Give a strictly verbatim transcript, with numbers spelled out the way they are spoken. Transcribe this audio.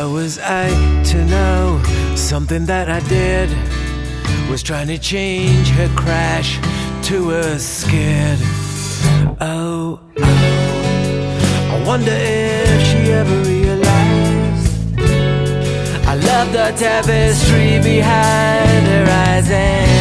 How was I to know something that I did was trying to change her crash to a skid? Oh, oh, I wonder if she ever realized I love the tapestry behind her eyes. And